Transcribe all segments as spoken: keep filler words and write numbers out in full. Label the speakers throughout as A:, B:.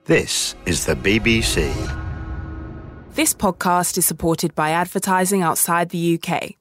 A: This is the B B C.
B: This podcast is supported by advertising outside the U K.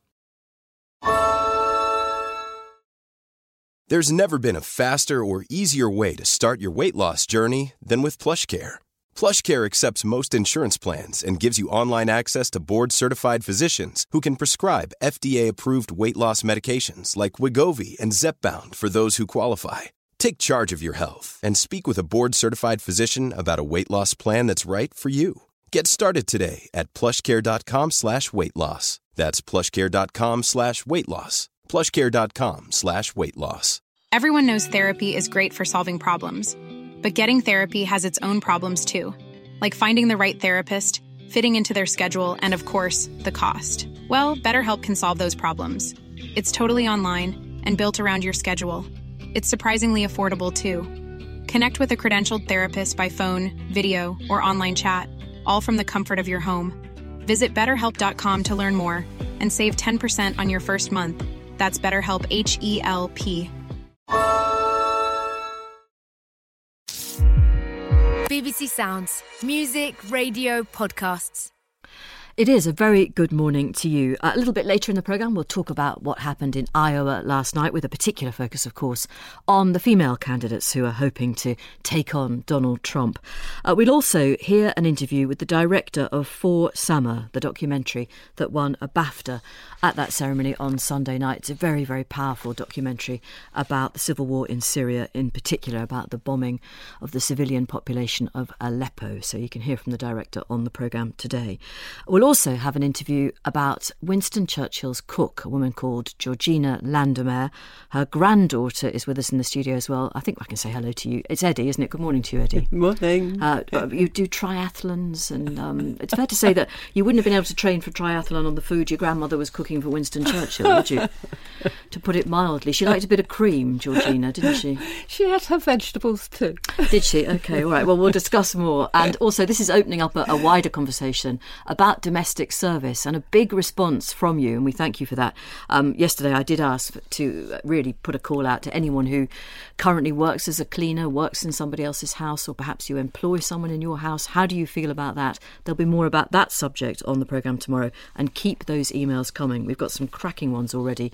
C: There's never been a faster or easier way to start your weight loss journey than with PlushCare. PlushCare accepts most insurance plans and gives you online access to board-certified physicians who can prescribe F D A-approved weight loss medications like Wegovy and Zepbound for those who qualify. Take charge of your health and speak with a board-certified physician about a weight loss plan that's right for you. Get started today at plushcare.com slash weight loss. That's plushcare.com slash weight loss. plushcare.com slash weight loss.
D: Everyone knows therapy is great for solving problems, but getting therapy has its own problems too, like finding the right therapist, fitting into their schedule, and of course, the cost. Well, BetterHelp can solve those problems. It's totally online and built around your schedule. It's surprisingly affordable too. Connect with a credentialed therapist by phone, video, or online chat, all from the comfort of your home. Visit better help dot com to learn more and save ten percent on your first month. That's BetterHelp, H E L P.
E: B B C Sounds. Music, radio, podcasts.
F: It is a very good morning to you. Uh, a little bit later in the programme, we'll talk about what happened in Iowa last night, with a particular focus, of course, on the female candidates who are hoping to take on Donald Trump. Uh, we'll also hear an interview with the director of For Summer, the documentary that won a BAFTA at that ceremony on Sunday night. It's a very, very powerful documentary about the civil war in Syria, in particular about the bombing of the civilian population of Aleppo. So you can hear from the director on the programme today. We'll also have an interview about Winston Churchill's cook, a woman called Georgina Landemer. Her granddaughter is with us in the studio as well. I think I can say hello to you. It's Eddie, isn't it? Good morning to you, Eddie.
G: Good morning.
F: Uh, you do triathlons, and um, it's fair to say that you wouldn't have been able to train for triathlon on the food your grandmother was cooking for Winston Churchill, would you? To put it mildly. She liked a bit of cream, Georgina, didn't she?
G: She had her vegetables too.
F: Did she? OK, all right. Well, we'll discuss more. And also, this is opening up a, a wider conversation about domestic service, and a big response from you, and we thank you for that. Um, yesterday I did ask to really put a call out to anyone who currently works as a cleaner, works in somebody else's house, or perhaps you employ someone in your house. How do you feel about that? There'll be more about that subject on the programme tomorrow, and keep those emails coming. We've got some cracking ones already.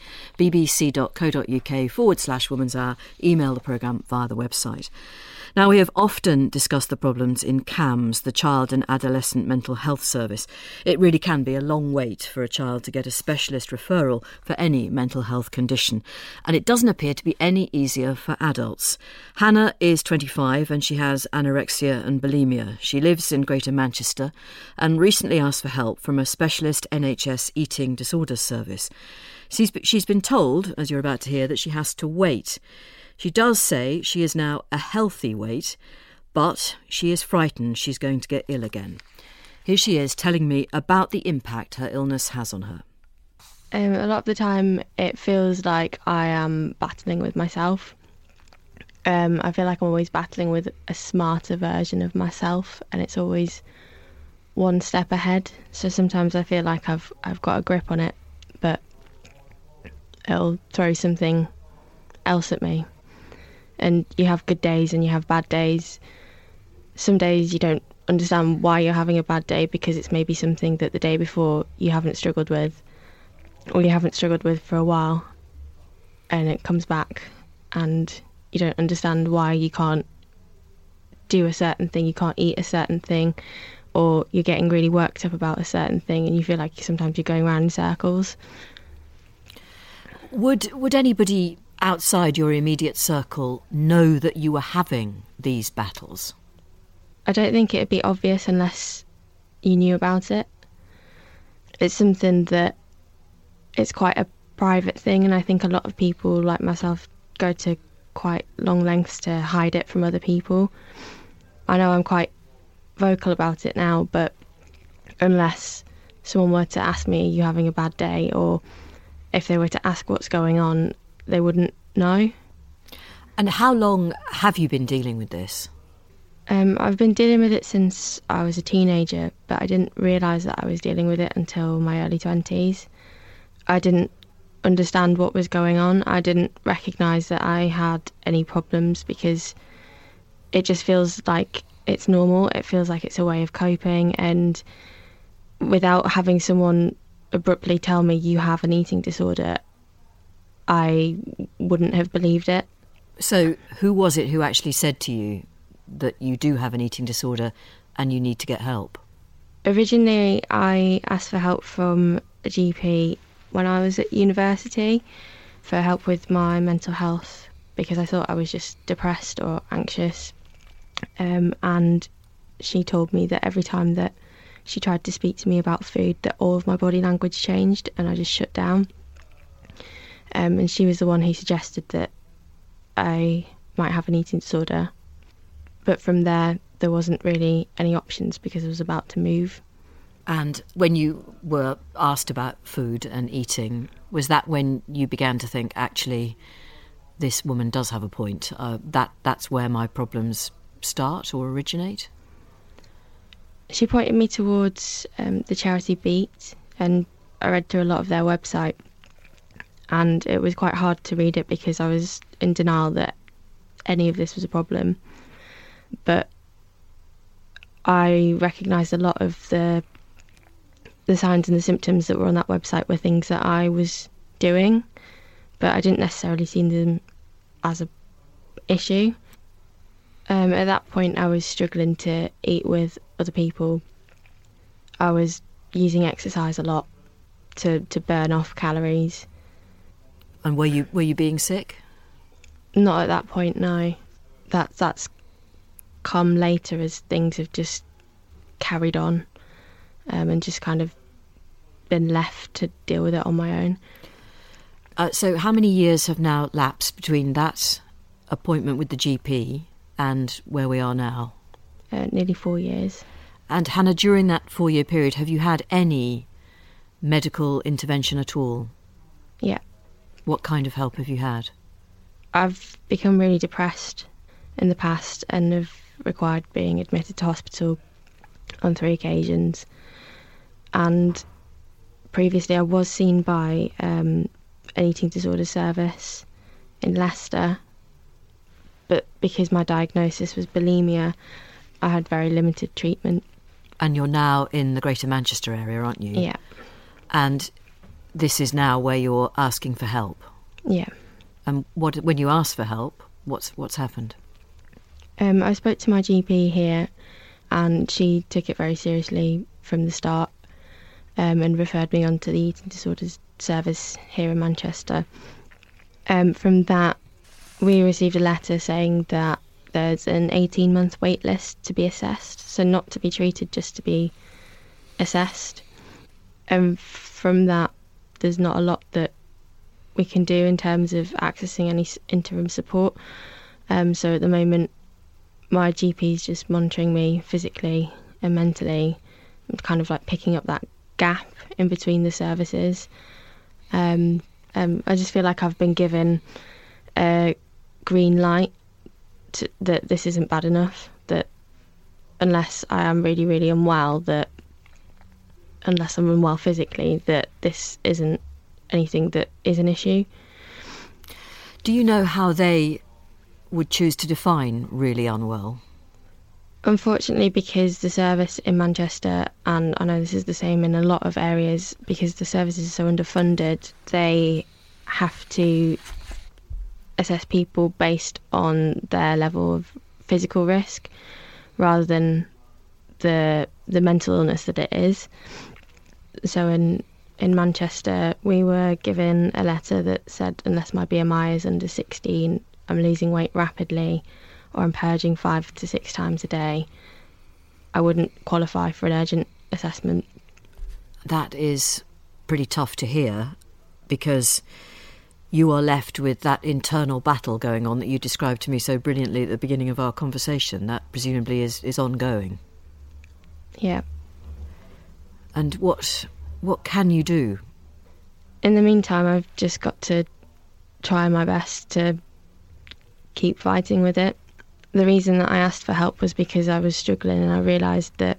F: bbc.co.uk forward slash Woman's Hour. Email the programme via the website. Now, we have often discussed the problems in CAMHS, the Child and Adolescent Mental Health Service. It really can be a long wait for a child to get a specialist referral for any mental health condition, and it doesn't appear to be any easier for adults. Hannah is twenty-five and she has anorexia and bulimia. She lives in Greater Manchester and recently asked for help from a specialist N H S eating disorders service. She's, she's been told, as you're about to hear, that she has to wait. She does say she is now a healthy weight, but she is frightened she's going to get ill again. Here she is telling me about the impact her illness has on her.
H: Um, a lot of the time it feels like I am battling with myself. Um, I feel like I'm always battling with a smarter version of myself, and it's always one step ahead. So sometimes I feel like I've I've got a grip on it, but it'll throw something else at me. And you have good days and you have bad days. Some days you don't understand why you're having a bad day, because it's maybe something that the day before you haven't struggled with, or you haven't struggled with for a while, and it comes back and you don't understand why you can't do a certain thing, you can't eat a certain thing, or you're getting really worked up about a certain thing and you feel like sometimes you're going around in circles.
F: Would would anybody outside your immediate circle know that you were having these battles?
H: I don't think it'd be obvious unless you knew about it. It's something that it's quite a private thing, and I think a lot of people like myself go to quite long lengths to hide it from other people. I know I'm quite vocal about it now, but unless someone were to ask me, are you having a bad day, or if they were to ask what's going on, they wouldn't know.
F: And how long have you been dealing with this?
H: Um, I've been dealing with it since I was a teenager, but I didn't realise that I was dealing with it until my early twenties. I didn't understand what was going on. I didn't recognise that I had any problems, because it just feels like it's normal. It feels like it's a way of coping, and without having someone abruptly tell me you have an eating disorder, I wouldn't have believed it.
F: So who was it who actually said to you that you do have an eating disorder and you need to get help?
H: Originally, I asked for help from a G P when I was at university for help with my mental health because I thought I was just depressed or anxious. Um, and she told me that every time that she tried to speak to me about food, that all of my body language changed and I just shut down. Um, and she was the one who suggested that I might have an eating disorder. But from there, there wasn't really any options because I was about to move.
F: And when you were asked about food and eating, was that when you began to think, actually, this woman does have a point? Uh, that that's where my problems start or originate?
H: She pointed me towards um, the charity Beat, and I read through a lot of their website, and it was quite hard to read it because I was in denial that any of this was a problem. But I recognised a lot of the the signs and the symptoms that were on that website were things that I was doing, but I didn't necessarily see them as a issue. Um, at that point, I was struggling to eat with other people. I was using exercise a lot to, to burn off calories.
F: And were you were you being sick?
H: Not at that point, no. That that's come later as things have just carried on, um, and just kind of been left to deal with it on my own.
F: Uh, so how many years have now lapsed between that appointment with the G P and where we are now?
H: Uh, nearly four years.
F: And Hannah, during that four-year period, have you had any medical intervention at all?
H: Yeah.
F: What kind of help have you had?
H: I've become really depressed in the past and have required being admitted to hospital on three occasions. And previously I was seen by um, an eating disorder service in Leicester, but because my diagnosis was bulimia, I had very limited treatment.
F: And you're now in the Greater Manchester area, aren't you?
H: Yeah.
F: And this is now where you're asking for help?
H: Yeah.
F: And what, when you ask for help, what's what's happened?
H: Um, I spoke to my G P here, and she took it very seriously from the start, um, and referred me on to the eating disorders service here in Manchester. Um, from that, we received a letter saying that there's an eighteen-month wait list to be assessed, so not to be treated, just to be assessed. And from that, there's not a lot that we can do in terms of accessing any interim support. Um, so at the moment, my G P is just monitoring me physically and mentally, and kind of like picking up that gap in between the services. Um, um, I just feel like I've been given a green light to, that this isn't bad enough, that unless I am really, really unwell, that unless I'm unwell physically, that this isn't anything that is an issue.
F: Do you know how they would choose to define really unwell?
H: Unfortunately, because the service in Manchester, and I know this is the same in a lot of areas, because the services are so underfunded, they have to assess people based on their level of physical risk rather than the the mental illness that it is. So in in Manchester, we were given a letter that said, unless my B M I is under sixteen, I'm losing weight rapidly, or I'm purging five to six times a day, I wouldn't qualify for an urgent assessment.
F: That is pretty tough to hear, because you are left with that internal battle going on that you described to me so brilliantly at the beginning of our conversation. That presumably is, is ongoing.
H: Yeah.
F: And what what can you do?
H: In the meantime, I've just got to try my best to keep fighting with it. The reason that I asked for help was because I was struggling, and I realised that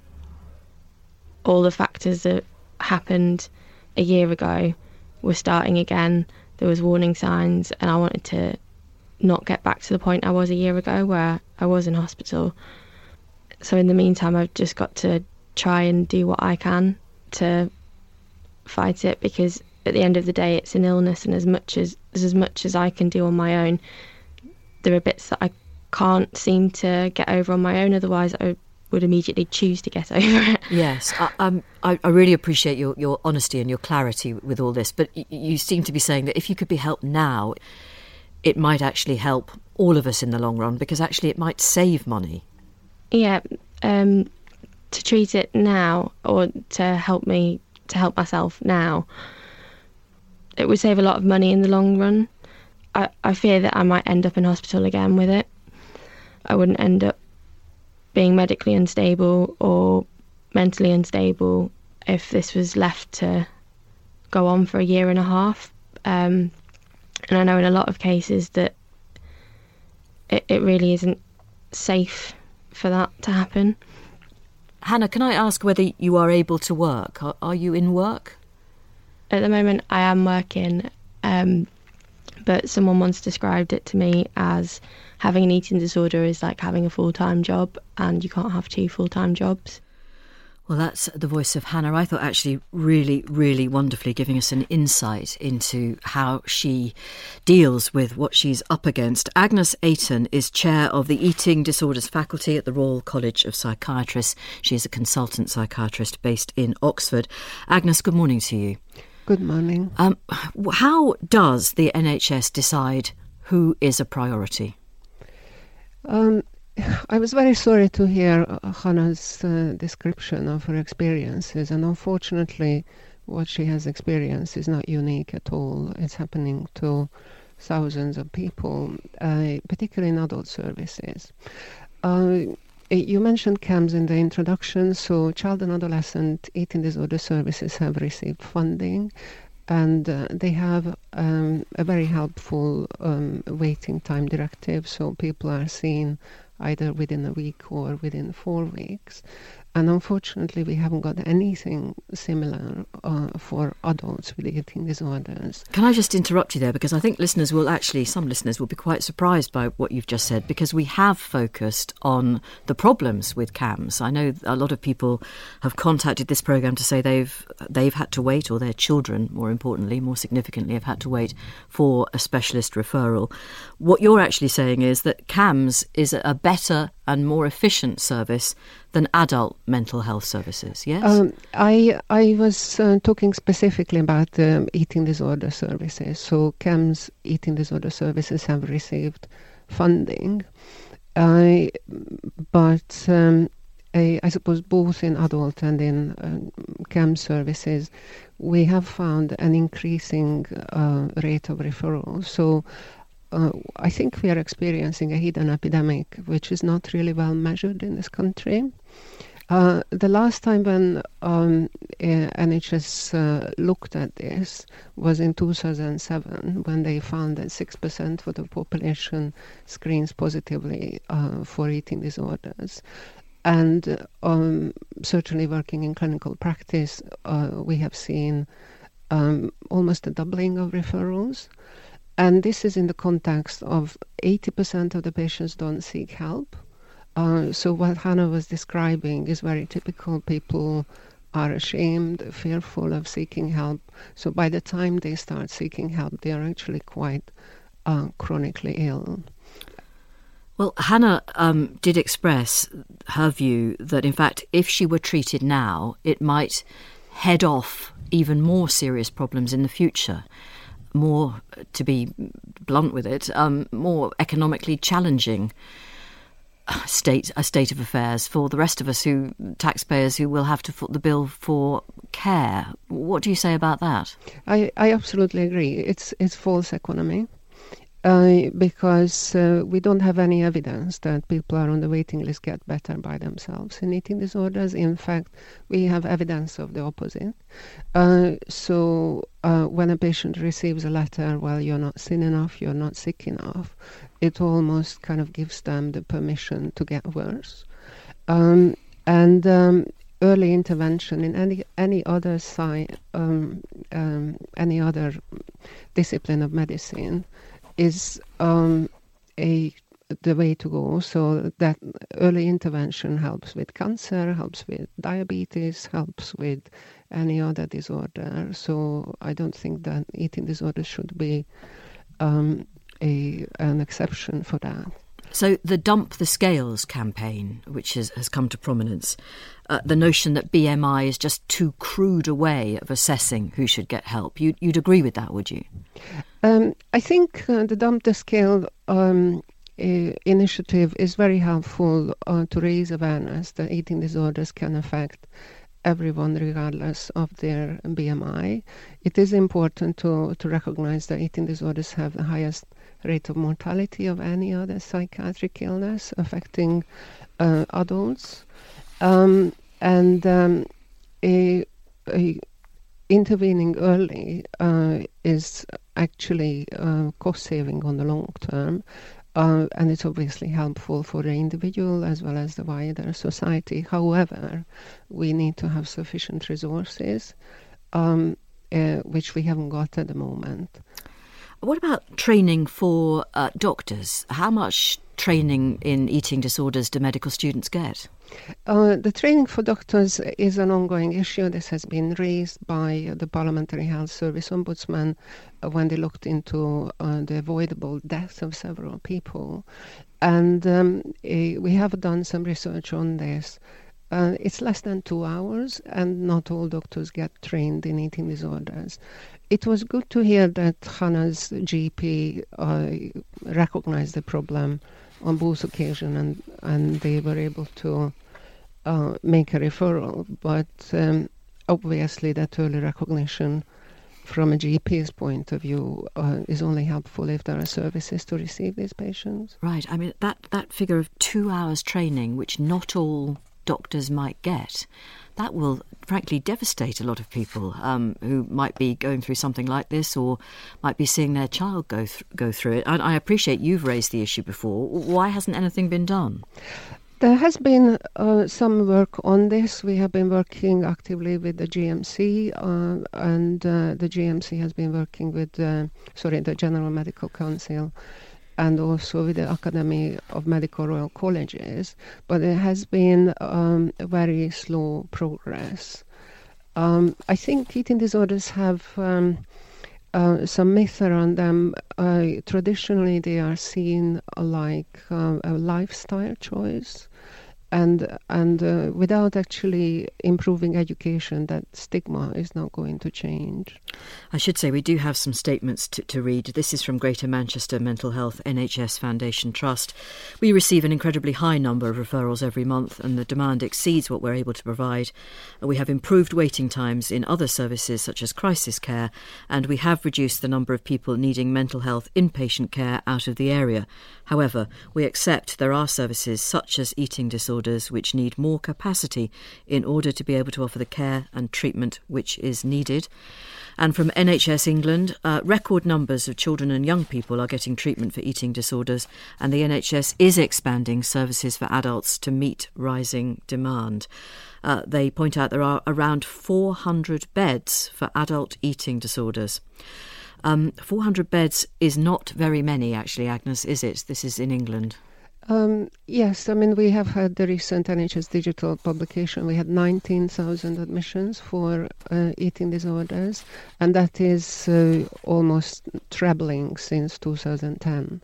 H: all the factors that happened a year ago were starting again. There was warning signs, and I wanted to not get back to the point I was a year ago where I was in hospital. So in the meantime, I've just got to try and do what I can to fight it, because at the end of the day, it's an illness, and as much as as much as I can do on my own, there are bits that I can't seem to get over on my own. Otherwise, I would immediately choose to get over it.
F: Yes, I, um, I, I really appreciate your, your honesty and your clarity with all this, but y- you seem to be saying that if you could be helped now, it might actually help all of us in the long run, because actually it might save money.
H: Yeah, um, to treat it now, or to help me, to help myself now, it would save a lot of money in the long run. I, I fear that I might end up in hospital again with it. I wouldn't end up being medically unstable or mentally unstable if this was left to go on for a year and a half. Um, and I know in a lot of cases that it, it really isn't safe for that to happen.
F: Hannah, can I ask whether you are able to work? Are, are you in work?
H: At the moment, I am working, um, but someone once described it to me as having an eating disorder is like having a full-time job, and you can't have two full-time jobs.
F: Well, that's the voice of Hannah. I thought actually really, really wonderfully giving us an insight into how she deals with what she's up against. Agnes Ayton is chair of the Eating Disorders Faculty at the Royal College of Psychiatrists. She is a consultant psychiatrist based in Oxford. Agnes, good morning to you.
G: Good morning.
F: Um, how does the N H S decide who is a priority?
G: Um, I was very sorry to hear Hannah's uh, description of her experiences, and unfortunately what she has experienced is not unique at all. It's happening to thousands of people, uh, particularly in adult services. Uh, you mentioned C A M S in the introduction, so child and adolescent eating disorder services have received funding, and uh, they have um, a very helpful um, waiting time directive, so people are seen either within a week or within four weeks. And unfortunately, we haven't got anything similar uh, for adults with eating disorders.
F: Can I just interrupt you there? Because I think listeners will actually, some listeners will be quite surprised by what you've just said, because we have focused on the problems with C A M S. I know a lot of people have contacted this programme to say they've they've had to wait, or their children, more importantly, more significantly, have had to wait for a specialist referral. What you're actually saying is that C A M S is a better and more efficient service than adult mental health services, yes?
G: Um, I I was uh, talking specifically about the um, eating disorder services. So C A M S eating disorder services have received funding, uh, but um, I, I suppose both in adult and in uh, C A M S services, we have found an increasing uh, rate of referrals. So Uh, I think we are experiencing a hidden epidemic, which is not really well measured in this country. Uh, the last time when um, uh, N H S uh, looked at this was in two thousand seven, when they found that six percent of the population screens positively uh, for eating disorders. And um, certainly working in clinical practice, uh, we have seen um, almost a doubling of referrals. And this is in the context of eighty percent of the patients don't seek help. Uh, so what Hannah was describing is very typical. People are ashamed, fearful of seeking help. So by the time they start seeking help, they are actually quite uh, chronically ill.
F: Well, Hannah um, did express her view that, in fact, if she were treated now, it might head off even more serious problems in the future. More, to be blunt with it, um, more economically challenging state a state of affairs for the rest of us, who taxpayers who will have to foot the bill for care. What do you say about that?
G: I, I absolutely agree. It's it's false economy. Uh, because uh, we don't have any evidence that people are on the waiting list get better by themselves in eating disorders. In fact, we have evidence of the opposite. Uh, so uh, when a patient receives a letter, well, you're not thin enough, you're not sick enough, it almost kind of gives them the permission to get worse. Um, and um, early intervention in any any other side, um, um, any other discipline of medicine is um, a the way to go. So that early intervention helps with cancer, helps with diabetes, helps with any other disorder. So I don't think that eating disorders should be um, a an exception for that.
F: So the Dump the Scales campaign, which has, has come to prominence, uh, the notion that B M I is just too crude a way of assessing who should get help. You, you'd agree with that, would you?
G: Um, I think uh, the Dump the Scale um, uh, initiative is very helpful uh, to raise awareness that eating disorders can affect everyone regardless of their B M I. It is important to, to recognize that eating disorders have the highest rate of mortality of any other psychiatric illness affecting uh, adults. Um, and um, a, a intervening early uh, is actually uh, cost-saving on the long term. Uh, and it's obviously helpful for the individual as well as the wider society. However, we need to have sufficient resources, um, uh, which we haven't got at the moment.
F: What about training for uh, doctors? How much training in eating disorders do medical students get?
G: Uh, the training for doctors is an ongoing issue. This has been raised by the Parliamentary Health Service Ombudsman uh, when they looked into uh, the avoidable death of several people. And um, uh, we have done some research on this. Uh, it's less than two hours, and not all doctors get trained in eating disorders. It was good to hear that Hannah's G P uh, recognized the problem on both occasions, and, and they were able to uh, make a referral. But um, obviously that early recognition from a G P's point of view uh, is only helpful if there are services to receive these patients.
F: Right. I mean, that, that figure of two hours training, which not all doctors might get, that will frankly devastate a lot of people um, who might be going through something like this or might be seeing their child go th- go through it. And I appreciate you've raised the issue before. Why hasn't anything been done?
G: There has been uh, some work on this. We have been working actively with the G M C, uh, and uh, the G M C has been working with, uh, sorry, the General Medical Council, and also with the Academy of Medical Royal Colleges, but it has been um, a very slow progress. Um, I think eating disorders have um, uh, some myth around them. Uh, traditionally, they are seen like uh, a lifestyle choice, and and uh, without actually improving education, that stigma is not going to change.
F: I should say we do have some statements to, to read. This is from Greater Manchester Mental Health N H S Foundation Trust. We receive an incredibly high number of referrals every month, and the demand exceeds what we're able to provide. We have improved waiting times in other services such as crisis care, and we have reduced the number of people needing mental health inpatient care out of the area. However, we accept there are services such as eating disorders which need more capacity in order to be able to offer the care and treatment which is needed. And from N H S England, uh, record numbers of children and young people are getting treatment for eating disorders, and the N H S is expanding services for adults to meet rising demand. Uh, they point out there are around four hundred beds for adult eating disorders. Um, four hundred beds is not very many, actually, Agnes, is it? This is in England.
G: Um, yes, I mean, we have had the recent N H S digital publication. We had nineteen thousand admissions for uh, eating disorders, and that is uh, almost trebling since two thousand ten.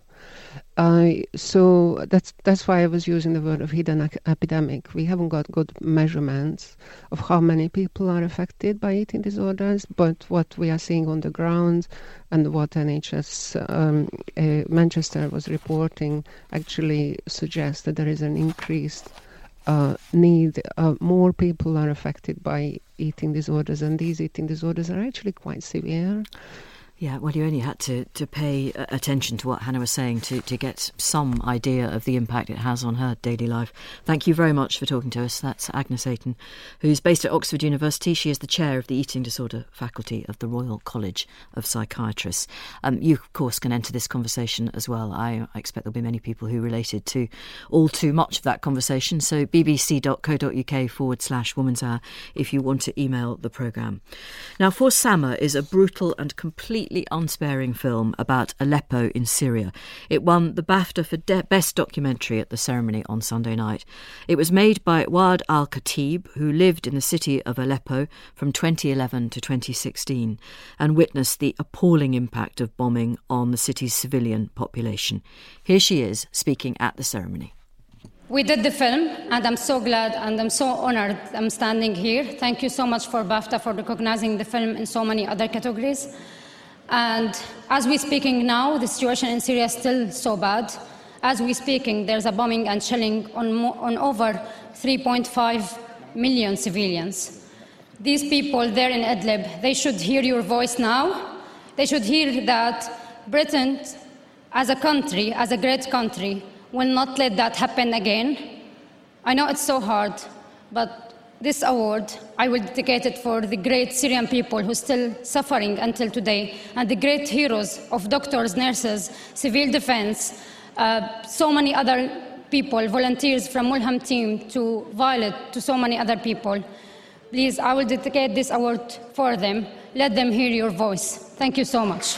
G: Uh, so that's that's why I was using the word of hidden ac- epidemic. We haven't got good measurements of how many people are affected by eating disorders, but what we are seeing on the ground and what N H S um, uh, Manchester was reporting actually suggests that there is an increased uh, need. Uh, more people are affected by eating disorders, and these eating disorders are actually quite severe.
F: Yeah, well, you only had to, to pay attention to what Hannah was saying to, to get some idea of the impact it has on her daily life. Thank you very much for talking to us. That's Agnes Ayton, who's based at Oxford University. She is the chair of the Eating Disorder Faculty of the Royal College of Psychiatrists. Um, you, of course, can enter this conversation as well. I, I expect there'll be many people who related to all too much of that conversation. So bbc.co.uk forward slash Woman's Hour if you want to email the programme. Now, For Sama is a brutal and completely completely unsparing film about Aleppo in Syria. It won the BAFTA for De- Best Documentary at the ceremony on Sunday night. It was made by Waad Al-Khatib, who lived in the city of Aleppo from twenty eleven to twenty sixteen and witnessed the appalling impact of bombing on the city's civilian population. Here she is speaking at the ceremony.
I: We did the film, and I'm so glad and I'm so honoured I'm standing here. Thank you so much for BAFTA for recognizing the film in so many other categories. And as we're speaking now, the situation in Syria is still so bad. As we're speaking, there's a bombing and shelling on, mo- on over three point five million civilians. These people there in Idlib, they should hear your voice now. They should hear that Britain, as a country, as a great country, will not let that happen again. I know it's so hard, but this award, I will dedicate it for the great Syrian people who are still suffering until today, and the great heroes of doctors, nurses, civil defense, uh, so many other people, volunteers from Mulham team to Violet, to so many other people. Please, I will dedicate this award for them. Let them hear your voice. Thank you so much.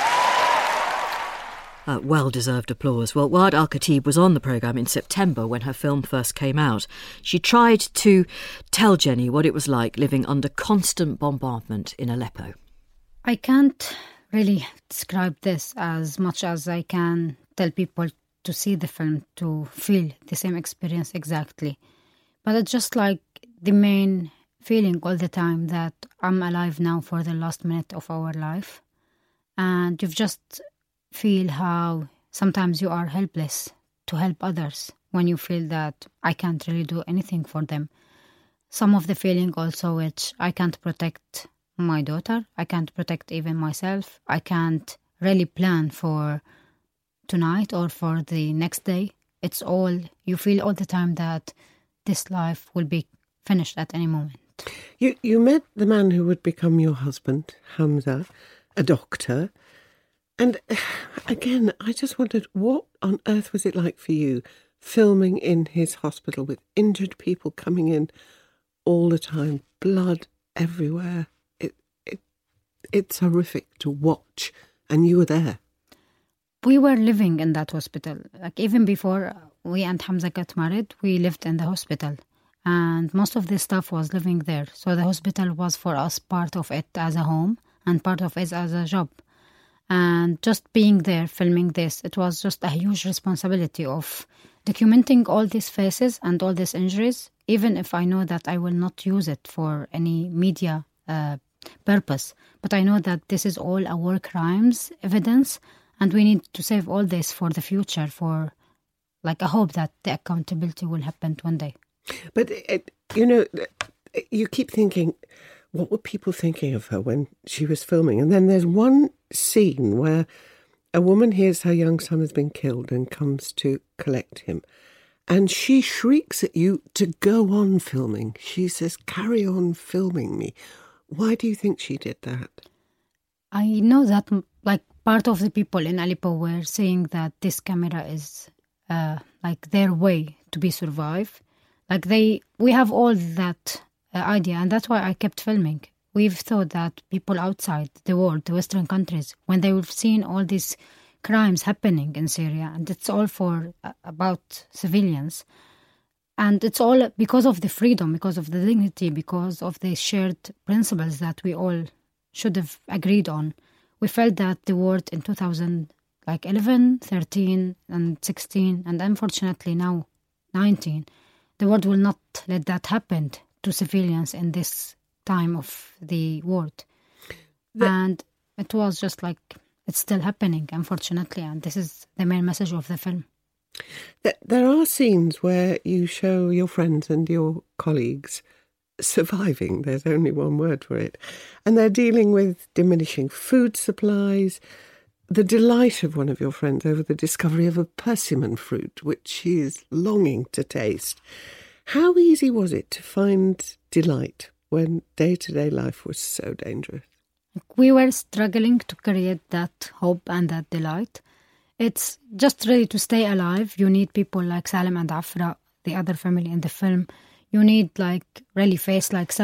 F: Uh, well-deserved applause. Well, Waad Al-Khatib was on the programme in September when her film first came out. She tried to tell Jenny what it was like living under constant bombardment in Aleppo.
J: I can't really describe this as much as I can tell people to see the film, to feel the same experience exactly. But it's just like the main feeling all the time that I'm alive now for the last minute of our life. And you've just feel how sometimes you are helpless to help others when you feel that I can't really do anything for them. Some of the feeling also which I can't protect my daughter, I can't protect even myself, I can't really plan for tonight or for the next day. It's all, you feel all the time that this life will be finished at any moment.
K: You, you met the man who would become your husband, Hamza, a doctor. And again, I just wondered, what on earth was it like for you filming in his hospital with injured people coming in all the time, blood everywhere? It, it, it's horrific to watch, and you were there.
J: We were living in that hospital. Like even before we and Hamza got married, we lived in the hospital. And most of the staff was living there. So the hospital was for us part of it as a home and part of it as a job. And just being there, filming this, it was just a huge responsibility of documenting all these faces and all these injuries, even if I know that I will not use it for any media uh, purpose. But I know that this is all a war crimes evidence, and we need to save all this for the future, for like I hope that the accountability will happen one day.
K: But, it, you know, you keep thinking, what were people thinking of her when she was filming? And then there's one scene where a woman hears her young son has been killed and comes to collect him. And she shrieks at you to go on filming. She says, carry on filming me. Why do you think she did that?
J: I know that like part of the people in Aleppo were saying that this camera is uh, like their way to be survived. Like they, we have all that uh, idea, and that's why I kept filming. We've thought that people outside the world, the Western countries, when they've seen all these crimes happening in Syria, and it's all for uh, about civilians, and it's all because of the freedom, because of the dignity, because of the shared principles that we all should have agreed on. We felt that the world in two thousand, like eleven, thirteen, and sixteen, and unfortunately now nineteen, the world will not let that happen to civilians in this time of the world. The- and it was just like, it's still happening, unfortunately, and this is the main message of the film.
K: There are scenes where you show your friends and your colleagues surviving, there's only one word for it, and they're dealing with diminishing food supplies, the delight of one of your friends over the discovery of a persimmon fruit, which she is longing to taste. How easy was it to find delight when day-to-day life was so dangerous?
J: We were struggling to create that hope and that delight. It's just really to stay alive. You need people like Salim and Afra, the other family in the film. You need like really face like Sama,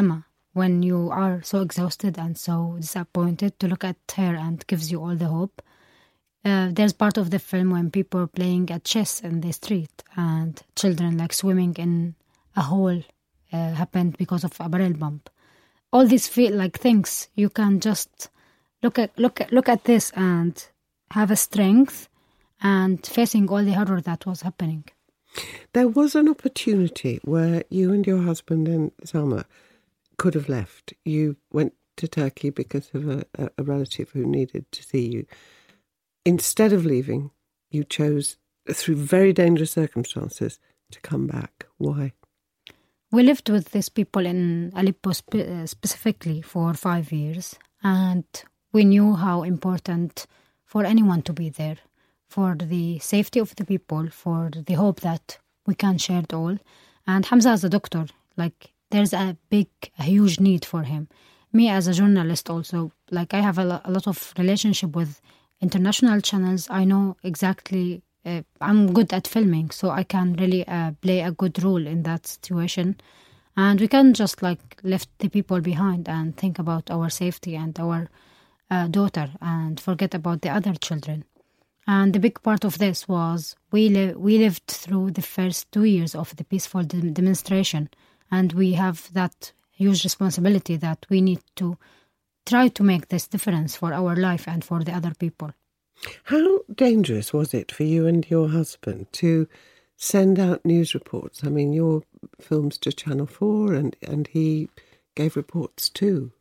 J: when you are so exhausted and so disappointed, to look at her and gives you all the hope. Uh, there's part of the film when people are playing at chess in the street and children like swimming in a hole uh, happened because of a barrel bomb. All these feel like things you can just look at look at look at this and have a strength and facing all the horror that was happening.
K: There was an opportunity where you and your husband and Salma could have left. You went to Turkey because of a, a relative who needed to see you. Instead of leaving, you chose, through very dangerous circumstances, to come back. Why?
J: We lived with these people in Aleppo spe- uh, specifically for five years, and we knew how important for anyone to be there, for the safety of the people, for the hope that we can share it all. And Hamza as a doctor, like, there's a big, a huge need for him. Me as a journalist also, like, I have a, lo- a lot of relationship with international channels. I know exactly, uh, I'm good at filming, so I can really uh, play a good role in that situation. And we can just like left the people behind and think about our safety and our uh, daughter and forget about the other children. And the big part of this was we, li- we lived through the first two years of the peaceful de- demonstration, and we have that huge responsibility that we need to try to make this difference for our life and for the other people.
K: How dangerous was it for you and your husband to send out news reports? I mean, your films to Channel four and, and he gave reports too.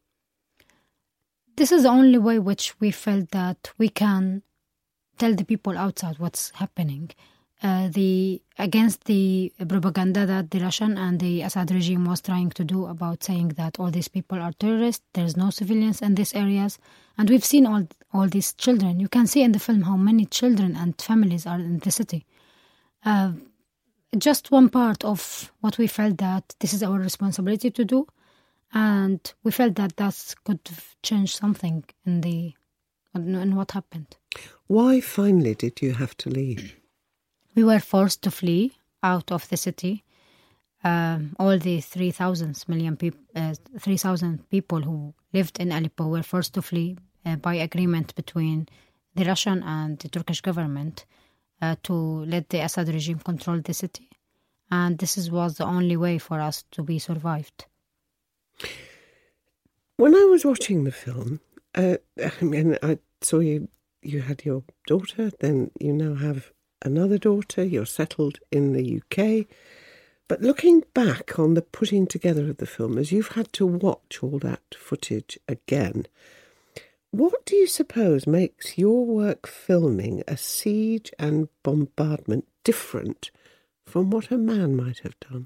J: This is the only way which we felt that we can tell the people outside what's happening. Uh, the against the propaganda that the Russian and the Assad regime was trying to do about saying that all these people are terrorists, there's no civilians in these areas. And we've seen all all these children. You can see in the film how many children and families are in the city. Uh, just one part of what we felt that this is our responsibility to do. And we felt that that could change something in the in what happened.
K: Why finally did you have to leave?
J: We were forced to flee out of the city. Um, all the three thousand million people, uh, three thousand people who lived in Aleppo were forced to flee uh, by agreement between the Russian and the Turkish government uh, to let the Assad regime control the city. And this is, was the only way for us to be survived.
K: When I was watching the film, uh, I mean, I saw you, you had your daughter, then you now have another daughter, you're settled in the U K. But looking back on the putting together of the film, as you've had to watch all that footage again, what do you suppose makes your work filming a siege and bombardment different from what a man might have done?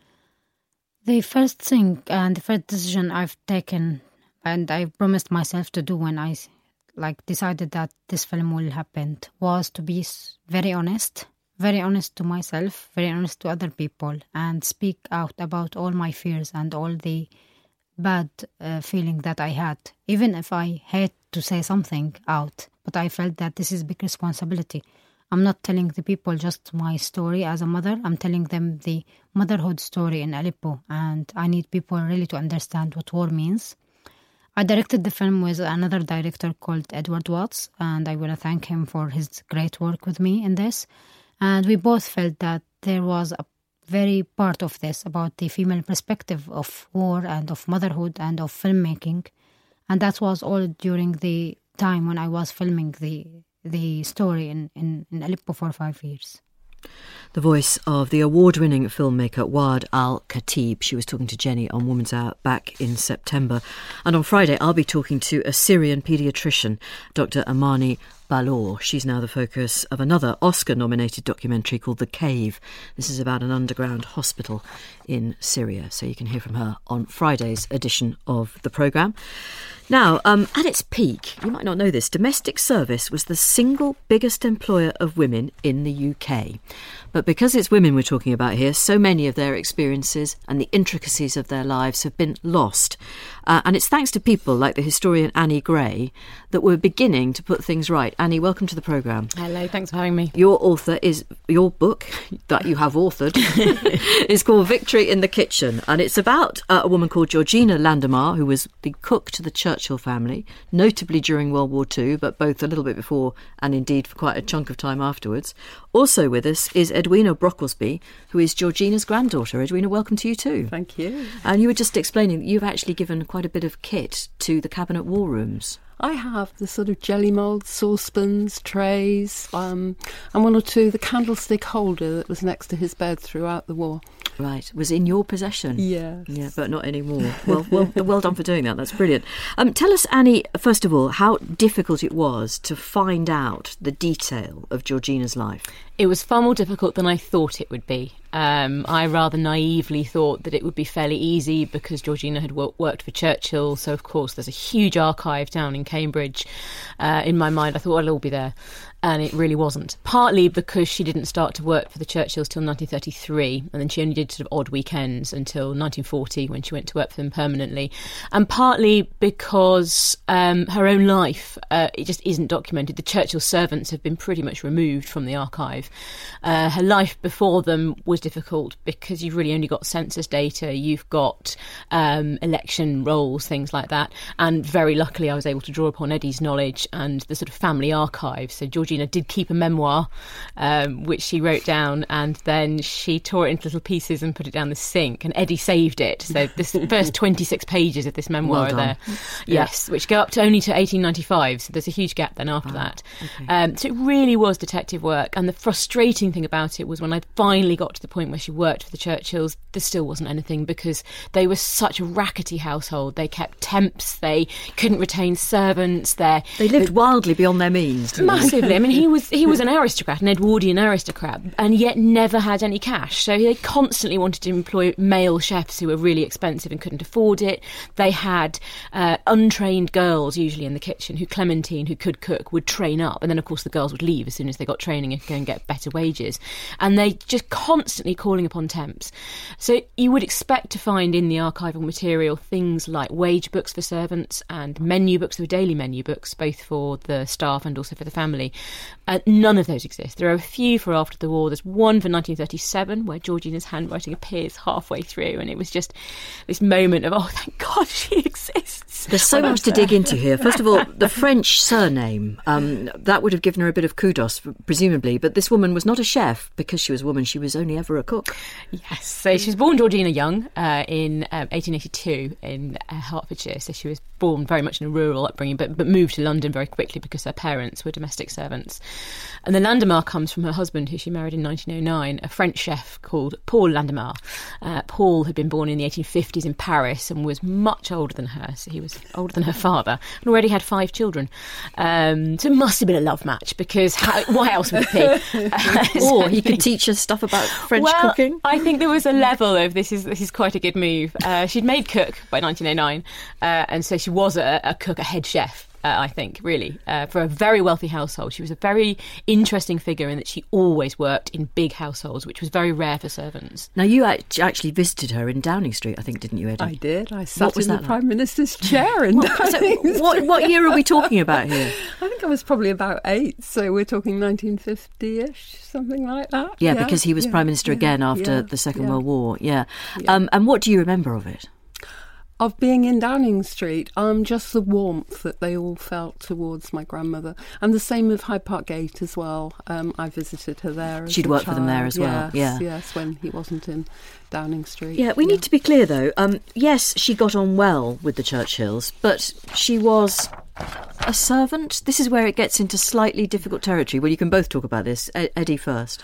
J: The first thing and the first decision I've taken and I promised myself to do when I like decided that this film will happen was to be very honest, very honest to myself, very honest to other people, and speak out about all my fears and all the bad uh, feeling that I had, even if I hate to say something out. But I felt that this is a big responsibility. I'm not telling the people just my story as a mother. I'm telling them the motherhood story in Aleppo, and I need people really to understand what war means. I directed the film with another director called Edward Watts, and I want to thank him for his great work with me in this. And we both felt that there was a very part of this about the female perspective of war and of motherhood and of filmmaking. And that was all during the time when I was filming the the story in, in, in Aleppo for five years.
F: The voice of the award-winning filmmaker Waad Al-Khatib. She was talking to Jenny on Woman's Hour back in September. And on Friday, I'll be talking to a Syrian paediatrician, Doctor Amani Balor. She's now the focus of another Oscar-nominated documentary called The Cave. This is about an underground hospital in Syria. So you can hear from her on Friday's edition of the programme. Now, um, at its peak, you might not know this, domestic service was the single biggest employer of women in the U K. But because it's women we're talking about here, so many of their experiences and the intricacies of their lives have been lost. Uh, and it's thanks to people like the historian Annie Gray that we're beginning to put things right. Annie, welcome to the programme.
L: Hello, thanks for having me.
F: Your author is, your book that you have authored is called Victory in the Kitchen. And it's about uh, a woman called Georgina Landemar, who was the cook to the Churchill family, notably during World War Two, but both a little bit before and indeed for quite a chunk of time afterwards. Also with us is Edwina Brocklesby, who is Georgina's granddaughter. Edwina, welcome to you too.
M: Thank you.
F: And you were just explaining that you've actually given quite a bit of kit to the Cabinet War Rooms.
M: I have the sort of jelly moulds, saucepans, trays, um, and one or two, the candlestick holder that was next to his bed throughout the war.
F: Right, was in your possession.
M: Yes.
F: Yeah, but not anymore. Well, well, well done for doing that. That's brilliant. Um, tell us, Annie, first of all, how difficult it was to find out the detail of Georgina's life.
L: It was far more difficult than I thought it would be. Um, I rather naively thought that it would be fairly easy because Georgina had wo- worked for Churchill, so of course there's a huge archive down in Cambridge. Uh, in my mind, I thought, well, it'll all be there. And it really wasn't. Partly because she didn't start to work for the Churchills till nineteen thirty-three, and then she only did sort of odd weekends until nineteen forty when she went to work for them permanently. And partly because um, her own life, uh, it just isn't documented. The Churchill servants have been pretty much removed from the archive. Uh, her life before them was difficult because you've really only got census data, you've got um, election rolls, things like that. And very luckily I was able to draw upon Eddie's knowledge and the sort of family archive. So Georgina did keep a memoir, um, which she wrote down, and then she tore it into little pieces and put it down the sink, and Eddie saved it. So this first twenty-six pages of this memoir
F: well
L: are there.
F: Yeah.
L: Yes, which go up to only to eighteen ninety-five, so there's a huge gap then after oh, that. Okay. Um, so it really was detective work, and the frustrating thing about it was when I finally got to the point where she worked for the Churchills, there still wasn't anything because they were such a rackety household. They kept temps, they couldn't retain servants. They
F: lived the, wildly beyond their means.
L: Massively. I mean, he was he was an aristocrat, an Edwardian aristocrat, and yet never had any cash. So they constantly wanted to employ male chefs who were really expensive and couldn't afford it. They had uh, untrained girls, usually in the kitchen, who Clementine, who could cook, would train up. And then, of course, the girls would leave as soon as they got training and go and get better wages. And they just constantly calling upon temps. So you would expect to find in the archival material things like wage books for servants and menu books. There were daily menu books, both for the staff and also for the family. Uh, none of those exist. There are a few for after the war. There's one for nineteen thirty-seven where Georgina's handwriting appears halfway through, and it was just this moment of, oh, thank God she exists.
F: There's so much to dig into here. First of all, the French surname, um, that would have given her a bit of kudos, presumably, but this woman was not a chef because she was a woman. She was only ever a cook.
L: Yes, so she was born Georgina Young uh, in um, eighteen eighty-two in uh, Hertfordshire, so she was born very much in a rural upbringing, but, but moved to London very quickly because her parents were domestic servants. And the Landemar comes from her husband, who she married in nineteen oh nine, a French chef called Paul Landemar. Uh, Paul had been born in the eighteen fifties in Paris and was much older than her, so he was older than her father, and already had five children. Um, so it must have been a love match, because how, why else would it be? Uh,
F: or he could teach us stuff about French
L: well,
F: cooking.
L: I think there was a level of this is this is quite a good move. Uh, she'd made cook by nineteen oh nine, uh, and so she was a, a cook, a head chef. Uh, I think, really, uh, for a very wealthy household. She was a very interesting figure in that she always worked in big households, which was very rare for servants.
F: Now, you actually visited her in Downing Street, I think, didn't you, Eddie?
M: I did. I sat
F: what was
M: in the
F: like?
M: Prime Minister's chair in
F: what,
M: Downing
F: so,
M: Street.
F: What, what year are we talking about here?
M: I think I was probably about eight, so we're talking nineteen fifty-ish, something like that.
F: Yeah,
M: yeah
F: because he was
M: yeah,
F: Prime Minister
M: yeah,
F: again after
M: yeah,
F: the Second
M: yeah.
F: World War. Yeah.
M: yeah.
F: Um, and what do you remember of it?
M: Of being in Downing Street, um, just the warmth that they all felt towards my grandmother. And the same with Hyde Park Gate as well. Um, I visited her there as
F: She'd
M: a
F: worked
M: child.
F: for them there as well,
M: yes,
F: yeah.
M: Yes, when he wasn't in Downing Street.
F: Yeah, we
M: yeah.
F: need to be clear, though. Um, yes, she got on well with the Churchills, but she was a servant. This is where it gets into slightly difficult territory. Well, you can both talk about this. Ed- Eddie first.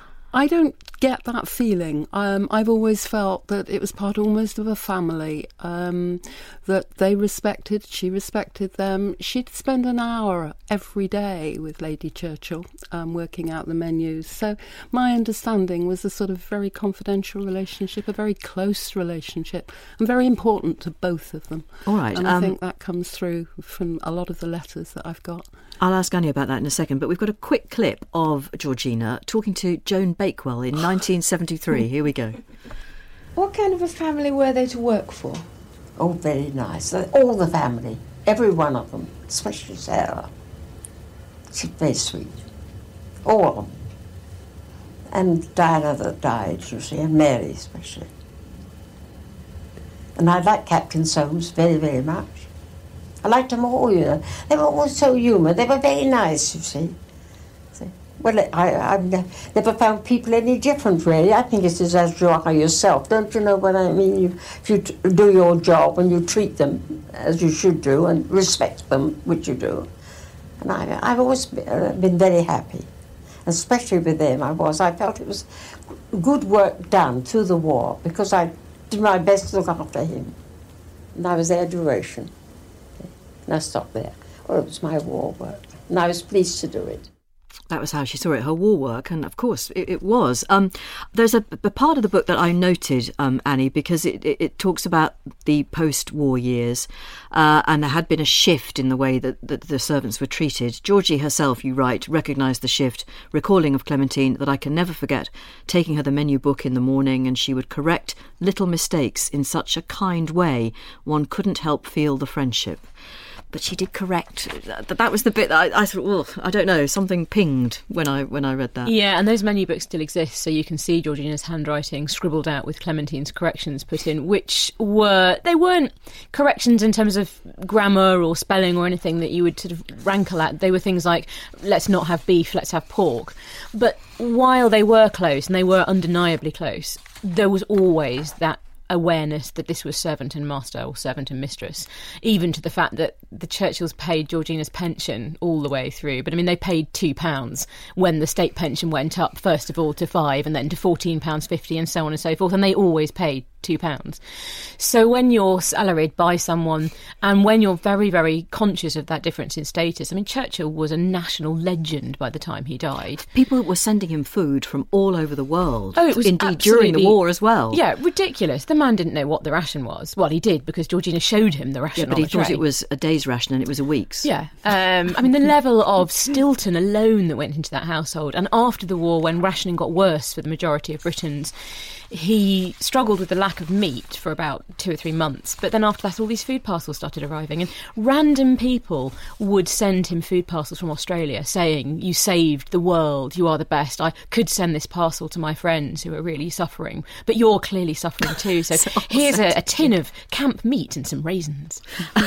M: I don't get that feeling. Um, I've always felt that it was part almost of a family, um, that they respected, she respected them. She'd spend an hour every day with Lady Churchill um, working out the menus. So my understanding was a sort of very confidential relationship, a very close relationship, and very important to both of them.
F: All right.
M: And
F: um,
M: I think that comes through from a lot of the letters that I've got.
F: I'll ask Annie about that in a second, but we've got a quick clip of Georgina talking to Joan Bakewell in nineteen seventy-three. Here we go.
N: What kind of a family were they to work for? Oh, very nice. All the family, every one of them, especially Sarah. She's very sweet. All of them. And Diana that died, you see, and Mary especially. And I like Captain Soames very, very much. I liked them all, you know. They were all so humour. They were very nice, you see. So, well, I, I've never found people any different, really. I think it's as you are yourself. Don't you know what I mean? You, if you t- do your job and you treat them as you should do and respect them, which you do. And I, I've always been very happy, especially with them. I was. I felt it was good work done through the war because I did my best to look after him. And I was their duration. And I stopped there. Well, it was my war work. And I was pleased to do it.
F: That was how she saw it, her war work, and of course it, it was. Um, there's a, a part of the book that I noted, um, Annie, because it, it, it talks about the post-war years, uh, and there had been a shift in the way that, that the servants were treated. Georgie herself, you write, recognised the shift, recalling of Clementine that I can never forget taking her the menu book in the morning, and she would correct little mistakes in such a kind way one couldn't help feel the friendship. But she did correct. That, that was the bit that I, I thought, well, I don't know, something pinged when I when I read that.
L: Yeah, and those menu books still exist, so you can see Georgina's handwriting scribbled out with Clementine's corrections put in, which were, they weren't corrections in terms of grammar or spelling or anything that you would sort of rankle at. They were things like, let's not have beef, let's have pork. But while they were close, and they were undeniably close, there was always that awareness that this was servant and master or servant and mistress, even to the fact that the Churchills paid Georgina's pension all the way through. But I mean, they paid two pounds when the state pension went up, first of all to five and then to fourteen pounds fifty and so on and so forth, and they always paid two pounds. So when you're salaried by someone and when you're very, very conscious of that difference in status, I mean, Churchill was a national legend by the time he died.
F: People were sending him food from all over the world.
L: Oh, it was
F: indeed during the war as well.
L: Yeah, ridiculous. The man didn't know what the ration was. Well, he did because Georgina showed him the ration.
F: Yeah, but
L: on
F: he
L: the
F: thought
L: tray.
F: it was a day's ration and it was a week's.
L: Yeah. Um, I mean, the level of Stilton alone that went into that household, and after the war, when rationing got worse for the majority of Britons, he struggled with the lack of meat for about two or three months. But then after that, all these food parcels started arriving, and random people would send him food parcels from Australia saying, you saved the world, you are the best. I could send this parcel to my friends who are really suffering, but you're clearly suffering too. So, so here's a, a tin of camp meat and some raisins.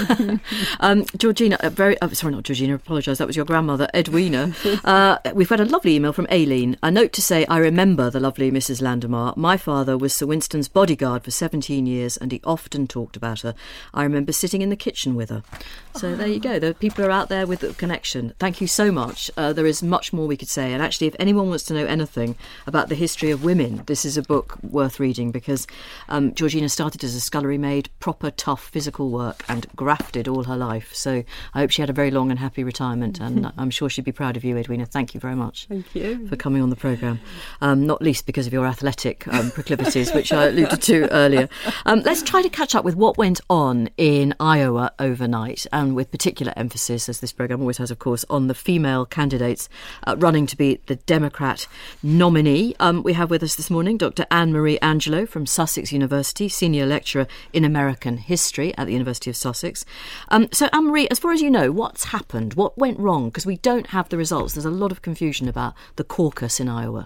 F: um, Georgina, uh, very uh, sorry, not Georgina, I apologise, that was your grandmother, Edwina. Uh, we've had a lovely email from Aileen. A note to say, I remember the lovely Missus Landemar. My father was Sir Winston's bodyguard for seventeen years and he often talked about her. I remember sitting in the kitchen with her. So oh. there you go. The people are out there with a connection. Thank you so much. Uh, there is much more we could say. And actually, if anyone wants to know anything about the history of women, this is a book worth reading because um, Georgina started as a scullery maid, proper tough physical work and grafted all her life. So I hope she had a very long and happy retirement, and I'm sure she'd be proud of you, Edwina. Thank you very much.
M: Thank you.
F: For coming on the programme. Um, not least because of your athletic um, proclivities, which I alluded to earlier. Um, let's try to catch up with what went on in Iowa overnight, and with particular emphasis, as this programme always has, of course, on the female candidates uh, running to be the Democrat nominee. Um, we have with us this morning Doctor Anne-Marie Angelo from Sussex University, Senior Lecturer in American History at the University of Sussex. Um, so, Anne-Marie, as far as you know, what's happened? What went wrong? Because we don't have the results. There's a lot of confusion about the caucus in Iowa.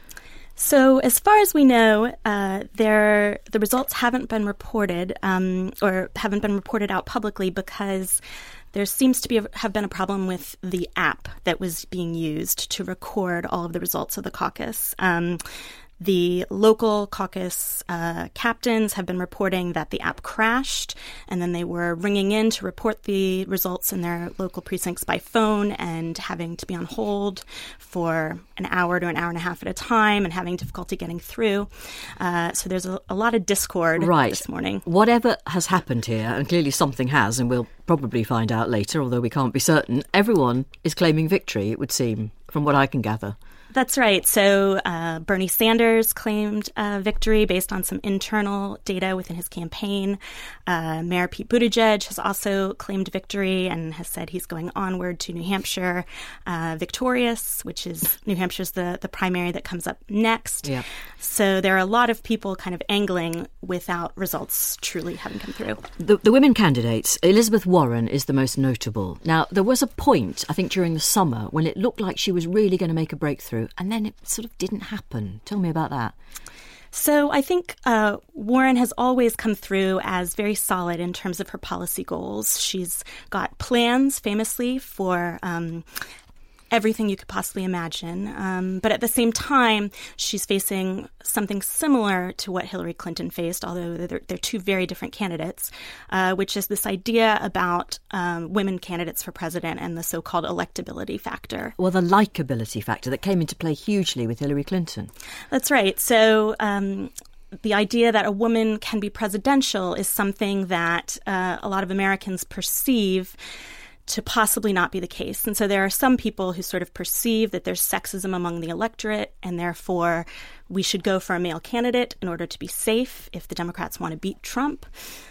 O: So as far as we know, uh, there the results haven't been reported um, or haven't been reported out publicly because there seems to be a, have been a problem with the app that was being used to record all of the results of the caucus. Um, The local caucus uh, captains have been reporting that the app crashed, and then they were ringing in to report the results in their local precincts by phone and having to be on hold for an hour to an hour and a half at a time and having difficulty getting through. Uh, so there's a, a lot of discord
F: right.
O: this morning.
F: Whatever has happened here, and clearly something has, and we'll probably find out later, although we can't be certain, everyone is claiming victory, it would seem, from what I can gather.
O: That's right. So uh, Bernie Sanders claimed uh, victory based on some internal data within his campaign. Uh, Mayor Pete Buttigieg has also claimed victory and has said he's going onward to New Hampshire uh, victorious, which is New Hampshire's the, the primary that comes up next.
F: Yeah.
O: So there are a lot of people kind of angling without results truly having come through.
F: The, the women candidates, Elizabeth Warren is the most notable. Now, there was a point, I think, during the summer when it looked like she was really going to make a breakthrough, and then it sort of didn't happen. Tell me about that.
O: So I think uh, Warren has always come through as very solid in terms of her policy goals. She's got plans, famously, for um, everything you could possibly imagine. Um, but at the same time, she's facing something similar to what Hillary Clinton faced, although they're, they're two very different candidates, uh, which is this idea about um, women candidates for president and the so-called electability factor.
F: Well, the likability factor that came into play hugely with Hillary Clinton.
O: That's right. So um, the idea that a woman can be presidential is something that uh, a lot of Americans perceive to possibly not be the case. And so there are some people who sort of perceive that there's sexism among the electorate, and therefore we should go for a male candidate in order to be safe if the Democrats want to beat Trump.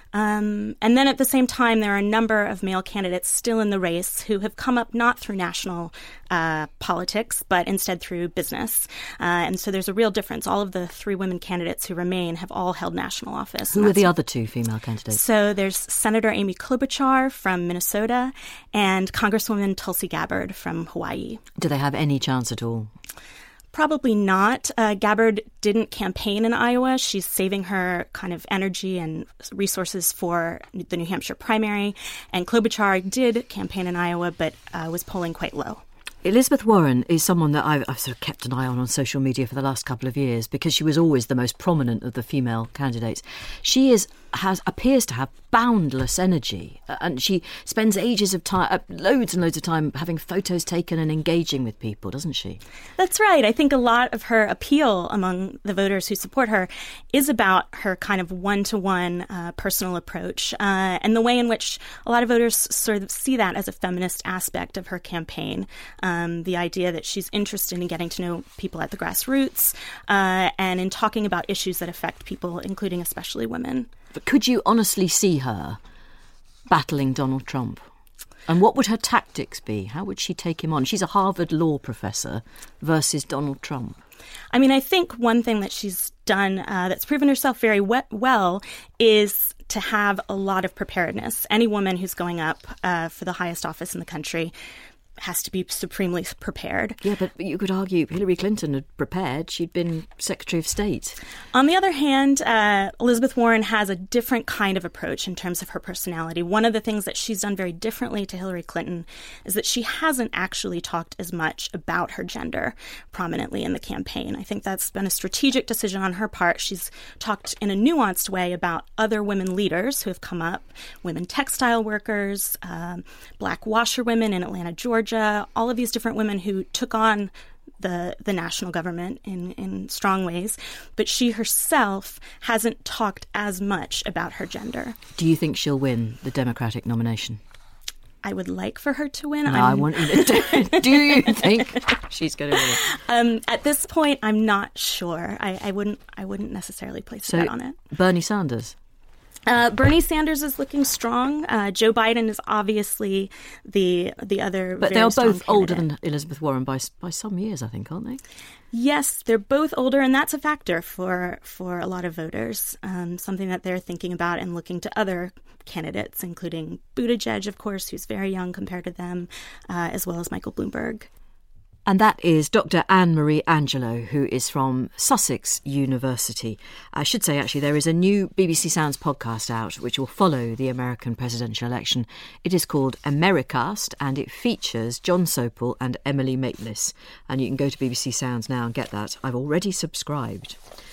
O: Um, and then at the same time, there are a number of male candidates still in the race who have come up not through national uh, politics, but instead through business. Uh, and so there's a real difference. All of the three women candidates who remain have all held national office.
F: Who are the other two female candidates?
O: So there's Senator Amy Klobuchar from Minnesota and Congresswoman Tulsi Gabbard from Hawaii.
F: Do they have any chance at all?
O: Probably not. Uh, Gabbard didn't campaign in Iowa. She's saving her kind of energy and resources for the New Hampshire primary. And Klobuchar did campaign in Iowa, but uh, was polling quite low.
F: Elizabeth Warren is someone that I've, I've sort of kept an eye on on social media for the last couple of years because she was always the most prominent of the female candidates. She is has appears to have boundless energy, and she spends ages of time, uh, loads and loads of time having photos taken and engaging with people, doesn't she?
O: That's right. I think a lot of her appeal among the voters who support her is about her kind of one-to-one uh, personal approach uh, and the way in which a lot of voters sort of see that as a feminist aspect of her campaign. Um, the idea that she's interested in getting to know people at the grassroots uh, and in talking about issues that affect people, including especially women.
F: But could you honestly see her battling Donald Trump? And what would her tactics be? How would she take him on? She's a Harvard law professor versus Donald Trump.
O: I mean, I think one thing that she's done uh, that's proven herself very we- well is to have a lot of preparedness. Any woman who's going up uh, for the highest office in the country has to be supremely prepared.
F: Yeah, but you could argue Hillary Clinton had prepared. She'd been Secretary of State.
O: On the other hand, uh, Elizabeth Warren has a different kind of approach in terms of her personality. One of the things that she's done very differently to Hillary Clinton is that she hasn't actually talked as much about her gender prominently in the campaign. I think that's been a strategic decision on her part. She's talked in a nuanced way about other women leaders who have come up, women textile workers, um, black washerwomen in Atlanta, Georgia, all of these different women who took on the the national government in, in strong ways, but she herself hasn't talked as much about her gender.
F: Do you think she'll win the Democratic nomination?
O: I would like for her to win.
F: No,
O: I'm...
F: I want you to do. Do you think she's going to win?
O: Um, at this point, I'm not sure. I, I wouldn't. I wouldn't necessarily place
F: so,
O: a bet on it.
F: Bernie Sanders.
O: Uh, Bernie Sanders is looking strong. Uh, Joe Biden is obviously the the other.
F: But
O: very
F: they are
O: strong
F: both older
O: candidate.
F: than Elizabeth Warren by by some years, I think, aren't they?
O: Yes, they're both older, and that's a factor for for a lot of voters. Um, something that they're thinking about and looking to other candidates, including Buttigieg, of course, who's very young compared to them, uh, as well as Michael Bloomberg.
F: And that is Doctor Anne-Marie Angelo, who is from Sussex University. I should say, actually, there is a new B B C Sounds podcast out which will follow the American presidential election. It is called Americast, and it features John Sopel and Emily Maitlis. And you can go to B B C Sounds now and get that. I've already subscribed.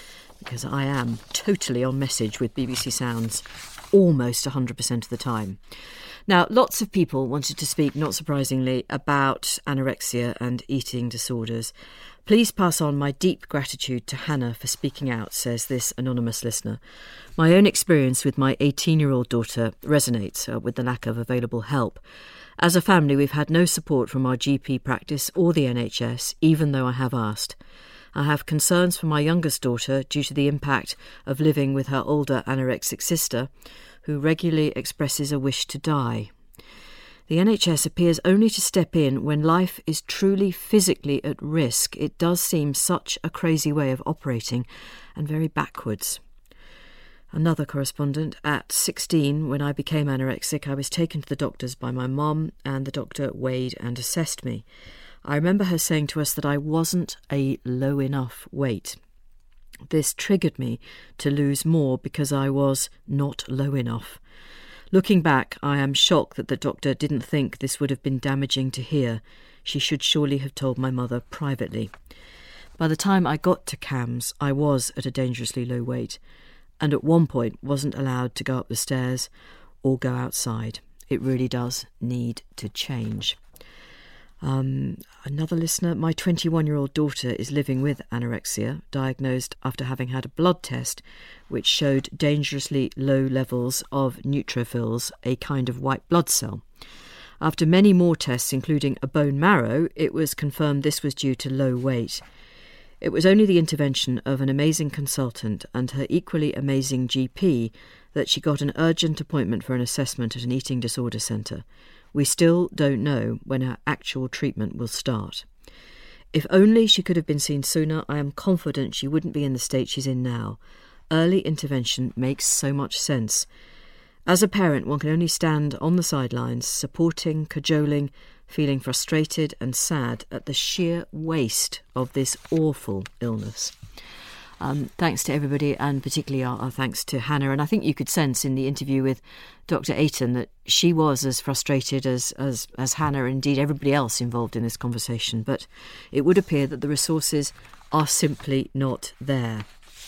F: because I am totally on message with B B C Sounds almost one hundred percent of the time. Now, lots of people wanted to speak, not surprisingly, about anorexia and eating disorders. Please pass on my deep gratitude to Hannah for speaking out, says this anonymous listener. My own experience with my eighteen-year-old daughter resonates uh, with the lack of available help. As a family, we've had no support from our G P practice or the N H S, even though I have asked. I have concerns for my youngest daughter due to the impact of living with her older anorexic sister, who regularly expresses a wish to die. The N H S appears only to step in when life is truly physically at risk. It does seem such a crazy way of operating and very backwards. Another correspondent, at sixteen, when I became anorexic, I was taken to the doctors by my mum, and the doctor weighed and assessed me. I remember her saying to us that I wasn't a low enough weight. This triggered me to lose more because I was not low enough. Looking back, I am shocked that the doctor didn't think this would have been damaging to hear. She should surely have told my mother privately. By the time I got to C A M S, I was at a dangerously low weight, and at one point wasn't allowed to go up the stairs or go outside. It really does need to change. Um, another listener, my twenty-one-year-old daughter is living with anorexia, diagnosed after having had a blood test which showed dangerously low levels of neutrophils, a kind of white blood cell. After many more tests, including a bone marrow, it was confirmed this was due to low weight. It was only the intervention of an amazing consultant and her equally amazing G P that she got an urgent appointment for an assessment at an eating disorder centre. We still don't know when her actual treatment will start. If only she could have been seen sooner, I am confident she wouldn't be in the state she's in now. Early intervention makes so much sense. As a parent, one can only stand on the sidelines, supporting, cajoling, feeling frustrated and sad at the sheer waste of this awful illness. Um, thanks to everybody, and particularly our, our thanks to Hannah. And I think you could sense in the interview with Doctor Ayton that she was as frustrated as, as, as Hannah, and indeed everybody else involved in this conversation. But it would appear that the resources are simply not there.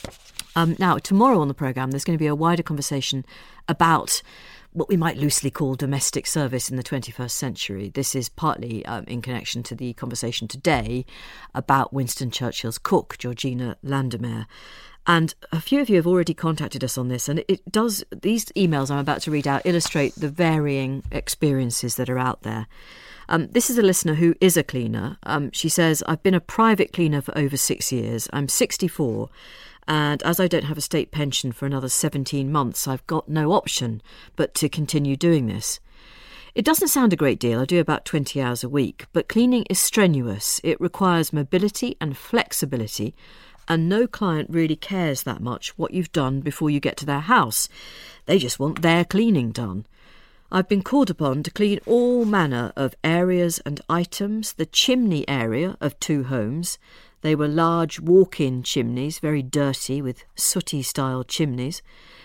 F: Um, now, tomorrow on the programme, there's going to be a wider conversation about what we might loosely call domestic service in the twenty-first century. This is partly um, in connection to the conversation today about Winston Churchill's cook, Georgina Landemer. And a few of you have already contacted us on this, and it does, these emails I'm about to read out illustrate the varying experiences that are out there. Um, this is a listener who is a cleaner. Um, she says, I've been a private cleaner for over six years. I'm sixty-four. And as I don't have a state pension for another seventeen months, I've got no option but to continue doing this. It doesn't sound a great deal. I do about twenty hours a week, but cleaning is strenuous. It requires mobility and flexibility, and no client really cares that much what you've done before you get to their house. They just want their cleaning done. I've been called upon to clean all manner of areas and items, the chimney area of two homes. They were large walk-in chimneys, very dirty, with sooty-style chimneys.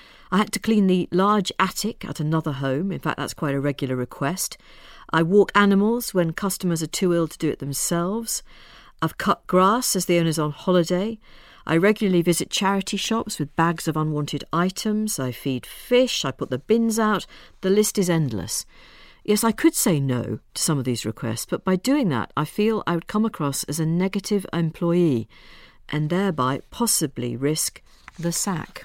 F: I had to clean the large attic at another home. In fact, that's quite a regular request. I walk animals when customers are too ill to do it themselves. I've cut grass as the owner's on holiday. I regularly visit charity shops with bags of unwanted items. I feed fish. I put the bins out. The list is endless. Yes, I could say no to some of these requests, but by doing that, I feel I would come across as a negative employee and thereby possibly risk the sack.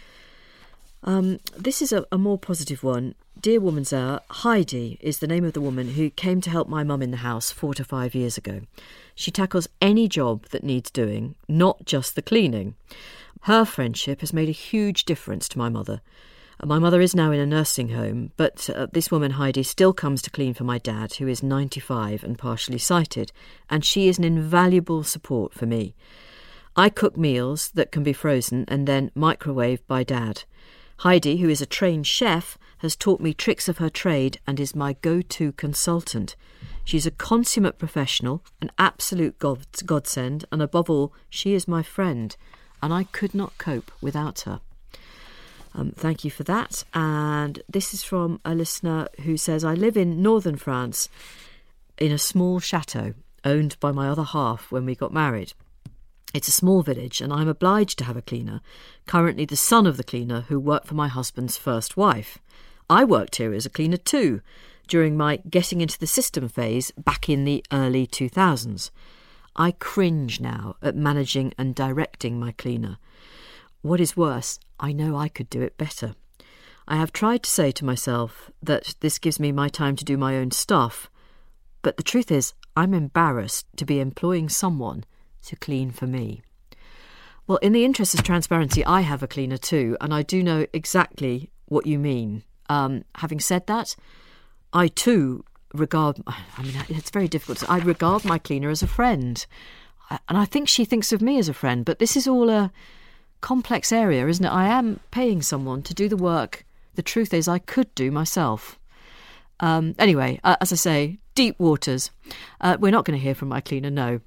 F: Um, this is a, a more positive one. Dear Woman's Hour, Heidi is the name of the woman who came to help my mum in the house four to five years ago. She tackles any job that needs doing, not just the cleaning. Her friendship has made a huge difference to my mother. My mother is now in a nursing home, but uh, this woman, Heidi, still comes to clean for my dad, who is ninety-five and partially sighted, and she is an invaluable support for me. I cook meals that can be frozen and then microwaved by Dad. Heidi, who is a trained chef, has taught me tricks of her trade and is my go-to consultant. She's a consummate professional, an absolute god- godsend, and above all, she is my friend, and I could not cope without her. Um, thank you for that. And this is from a listener who says, I live in northern France in a small chateau owned by my other half when we got married. It's a small village and I'm obliged to have a cleaner, currently the son of the cleaner who worked for my husband's first wife. I worked here as a cleaner too, during my getting into the system phase back in the early two thousands. I cringe now at managing and directing my cleaner. What is worse, I know I could do it better. I have tried to say to myself that this gives me my time to do my own stuff, but the truth is I'm embarrassed to be employing someone to clean for me. Well, in the interest of transparency, I have a cleaner too, and I do know exactly what you mean. Um, having said that, I too regard, I mean, it's very difficult. I regard my cleaner as a friend, and I think she thinks of me as a friend, but this is all a complex area, isn't it? I am paying someone to do the work the truth is I could do myself. Um, anyway, uh, as I say, deep waters. Uh, we're not going to hear from my cleaner, no.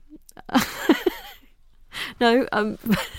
F: no, um,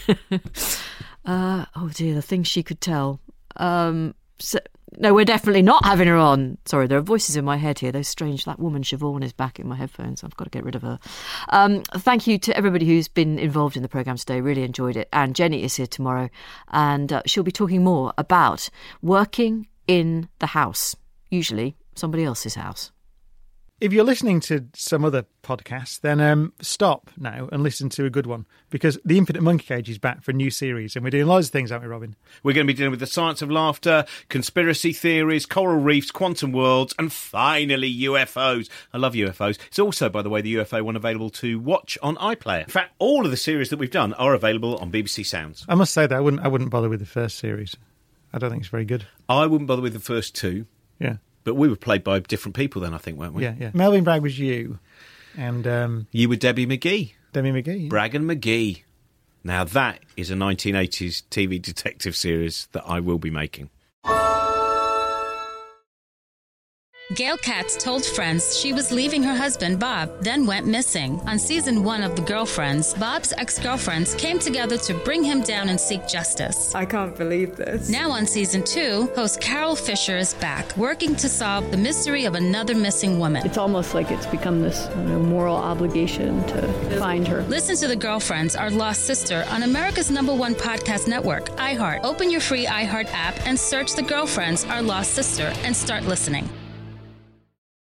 F: uh, oh dear, the things she could tell. Um, so, no, we're definitely not having her on. Sorry, there are voices in my head here. Those strange, that woman Siobhan is back in my headphones. I've got to get rid of her. Um, thank you to everybody who's been involved in the programme today. Really enjoyed it. And Jenny is here tomorrow, and uh, she'll be talking more about working in the house, usually somebody else's house.
P: If you're listening to some other podcast, then um, stop now and listen to a good one, because The Infinite Monkey Cage is back for a new series, and we're doing loads of things, aren't we, Robin?
Q: We're going to be dealing with the science of laughter, conspiracy theories, coral reefs, quantum worlds, and finally U F Os. I love U F Os. It's also, by the way, the U F O one available to watch on iPlayer. In fact, all of the series that we've done are available on B B C Sounds.
P: I must say that I wouldn't, I wouldn't bother with the first series. I don't think it's very good.
Q: I wouldn't bother with the first two.
P: Yeah.
Q: But we were played by different people then, I think, weren't we?
P: Yeah, yeah. Melvyn Bragg was you, and um,
Q: you were Debbie McGee.
P: Debbie McGee. Yeah.
Q: Bragg and McGee. Now that is a nineteen eighties T V detective series that I will be making.
R: Gail Katz told friends she was leaving her husband, Bob, then went missing. On season one of The Girlfriends, Bob's ex-girlfriends came together to bring him down and seek justice.
S: I can't believe this.
R: Now on season two, host Carol Fisher is back, working to solve the mystery of another missing woman.
S: It's almost like it's become this you know, moral obligation to find her.
R: Listen to The Girlfriends, Our Lost Sister, on America's number one podcast network, iHeart. Open your free iHeart app and search The Girlfriends, Our Lost Sister, and start listening.